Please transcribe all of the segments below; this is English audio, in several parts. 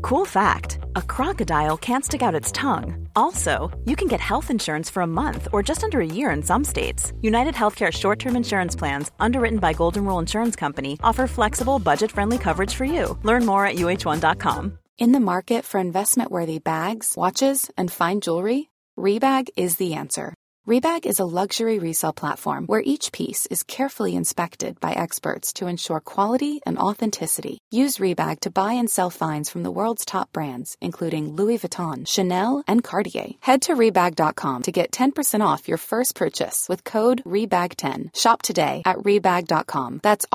Cool fact, a crocodile can't stick out its tongue. Also, you can get health insurance for a month or just under a year in some states. United Healthcare short-term insurance plans, underwritten by Golden Rule Insurance Company, offer flexible, budget-friendly coverage for you. Learn more at uh1.com. In the market for investment-worthy bags, watches, and fine jewelry, Rebag is the answer. Rebag is a luxury resale platform where each piece is carefully inspected by experts to ensure quality and authenticity. Use Rebag to buy and sell finds from the world's top brands, including Louis Vuitton, Chanel, and Cartier. Head to Rebag.com to get 10% off your first purchase with code REBAG10. Shop today at Rebag.com. That's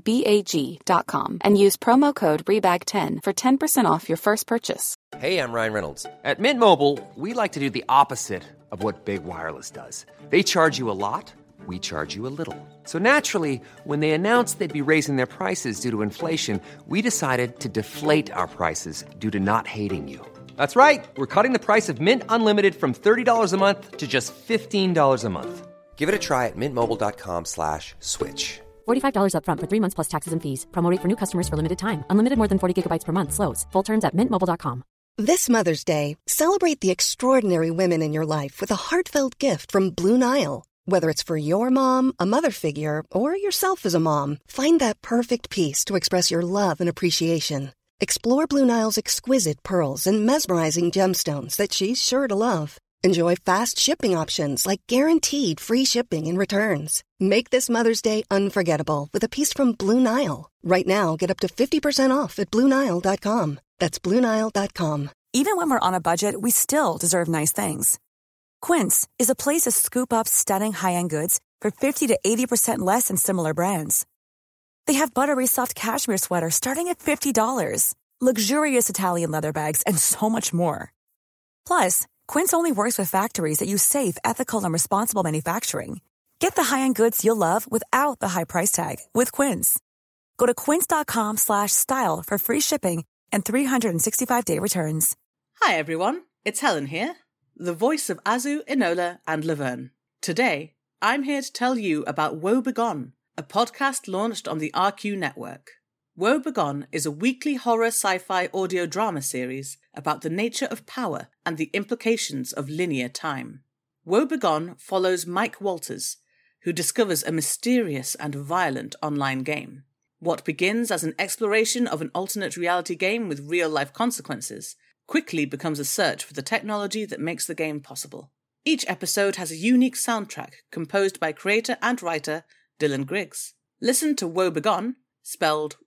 REBAG.com. And use promo code REBAG10 for 10% off your first purchase. Hey, I'm Ryan Reynolds. At Mint Mobile, we like to do the opposite of what Big Wireless does. They charge you a lot, we charge you a little. So naturally, when they announced they'd be raising their prices due to inflation, we decided to deflate our prices due to not hating you. That's right. We're cutting the price of Mint Unlimited from $30 a month to just $15 a month. Give it a try at mintmobile.com/switch. $45 up front for 3 months plus taxes and fees. Promo rate for new customers for limited time. Unlimited more than 40 gigabytes per month. Slows full terms at mintmobile.com. This Mother's Day, celebrate the extraordinary women in your life with a heartfelt gift from Blue Nile. Whether it's for your mom, a mother figure, or yourself as a mom, find that perfect piece to express your love and appreciation. Explore Blue Nile's exquisite pearls and mesmerizing gemstones that she's sure to love. Enjoy fast shipping options like guaranteed free shipping and returns. Make this Mother's Day unforgettable with a piece from Blue Nile. Right now, get up to 50% off at BlueNile.com. That's BlueNile.com. Even when we're on a budget, we still deserve nice things. Quince is a place to scoop up stunning high-end goods for 50 to 80% less than similar brands. They have buttery soft cashmere sweaters starting at $50, luxurious Italian leather bags, and so much more. Plus, Quince only works with factories that use safe, ethical, and responsible manufacturing. Get the high-end goods you'll love without the high price tag with Quince. Go to quince.com/style for free shipping and 365-day returns. Hi everyone, it's Helen here, the voice of Azu, Enola, and Laverne. Today, I'm here to tell you about Woe Begone, a podcast launched on the RQ network. Woe Begone is a weekly horror sci-fi audio drama series about the nature of power and the implications of linear time. Woe Begone follows Mike Walters, who discovers a mysterious and violent online game. What begins as an exploration of an alternate reality game with real-life consequences quickly becomes a search for the technology that makes the game possible. Each episode has a unique soundtrack composed by creator and writer Dylan Griggs. Listen to Woe Begone, spelled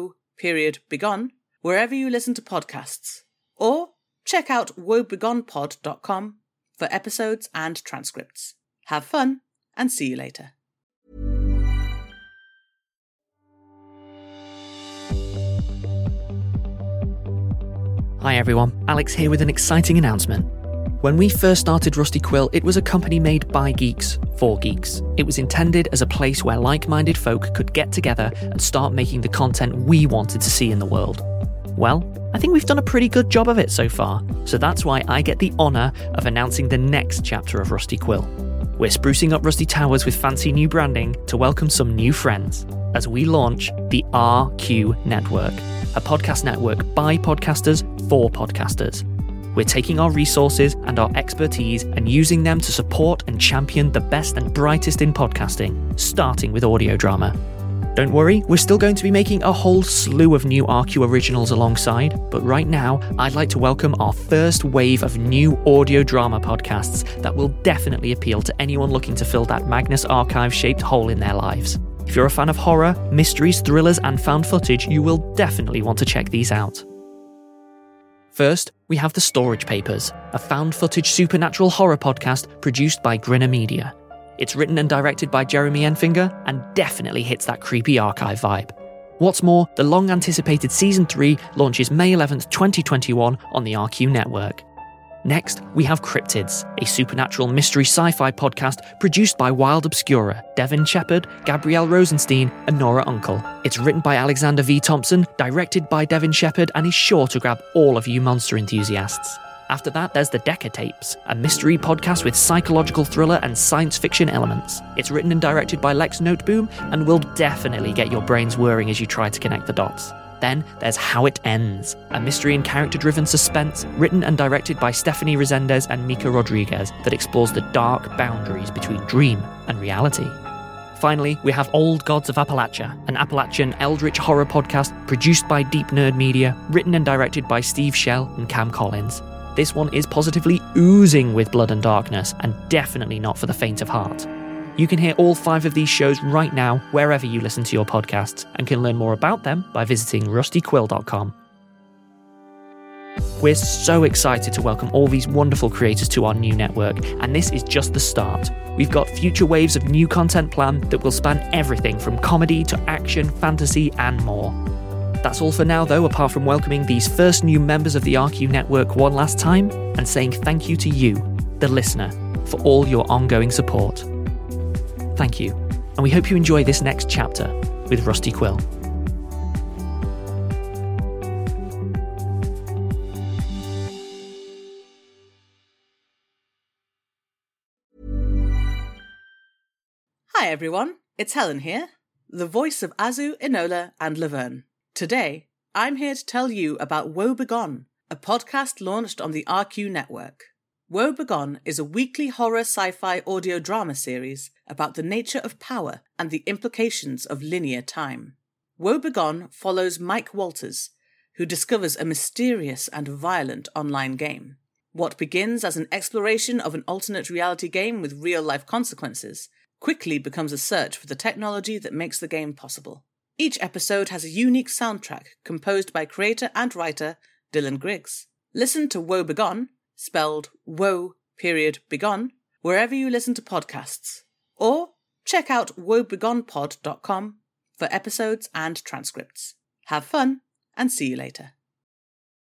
Woe.Begone, wherever you listen to podcasts. Or check out woebegonepod.com for episodes and transcripts. Have fun, and see you later. Hi everyone, Alex here with an exciting announcement. When we first started Rusty Quill, it was a company made by geeks, for geeks. It was intended as a place where like-minded folk could get together and start making the content we wanted to see in the world. Well, I think we've done a pretty good job of it so far, so that's why I get the honour of announcing the next chapter of Rusty Quill. We're sprucing up Rusty Towers with fancy new branding to welcome some new friends as we launch the RQ Network, a podcast network by podcasters for podcasters. We're taking our resources and our expertise and using them to support and champion the best and brightest in podcasting, starting with audio drama. Don't worry, we're still going to be making a whole slew of new RQ originals alongside, but right now, I'd like to welcome our first wave of new audio drama podcasts that will definitely appeal to anyone looking to fill that Magnus Archive-shaped hole in their lives. If you're a fan of horror, mysteries, thrillers, and found footage, you will definitely want to check these out. First, we have The Storage Papers, a found footage supernatural horror podcast produced by Grinner Media. It's written and directed by Jeremy Enfinger and definitely hits that creepy archive vibe. What's more, the long-anticipated Season 3 launches May 11th, 2021 on the RQ network. Next, we have Cryptids, a supernatural mystery sci-fi podcast produced by Wild Obscura, Devin Shepard, Gabrielle Rosenstein, and Nora Uncle. It's written by Alexander V. Thompson, directed by Devin Shepard, and is sure to grab all of you monster enthusiasts. After that, there's The Decker Tapes, a mystery podcast with psychological thriller and science fiction elements. It's written and directed by Lex Noteboom, and will definitely get your brains whirring as you try to connect the dots. Then there's How It Ends, a mystery and character-driven suspense written and directed by Stephanie Resendez and Mika Rodriguez that explores the dark boundaries between dream and reality. Finally, we have Old Gods of Appalachia, an Appalachian eldritch horror podcast produced by Deep Nerd Media, written and directed by Steve Shell and Cam Collins. This one is positively oozing with blood and darkness, and definitely not for the faint of heart. You can hear all 5 of these shows right now wherever you listen to your podcasts, and can learn more about them by visiting rustyquill.com. We're so excited to welcome all these wonderful creators to our new network, and this is just the start. We've got future waves of new content planned that will span everything from comedy to action, fantasy, and more. That's all for now, though, apart from welcoming these first new members of the RQ network one last time and saying thank you to you, the listener, for all your ongoing support. Thank you, and we hope you enjoy this next chapter with Rusty Quill. Hi everyone, it's Helen here, the voice of Azu, Enola, and Laverne. Today, I'm here to tell you about Woe Begone, a podcast launched on the RQ network. Woe Begone is a weekly horror sci-fi audio drama series about the nature of power and the implications of linear time. Woe Begone follows Mike Walters, who discovers a mysterious and violent online game. What begins as an exploration of an alternate reality game with real-life consequences quickly becomes a search for the technology that makes the game possible. Each episode has a unique soundtrack composed by creator and writer Dylan Griggs. Listen to Woe Begone, spelled Woe.Begone, wherever you listen to podcasts. Or check out woebegonepod.com for episodes and transcripts. Have fun, and see you later.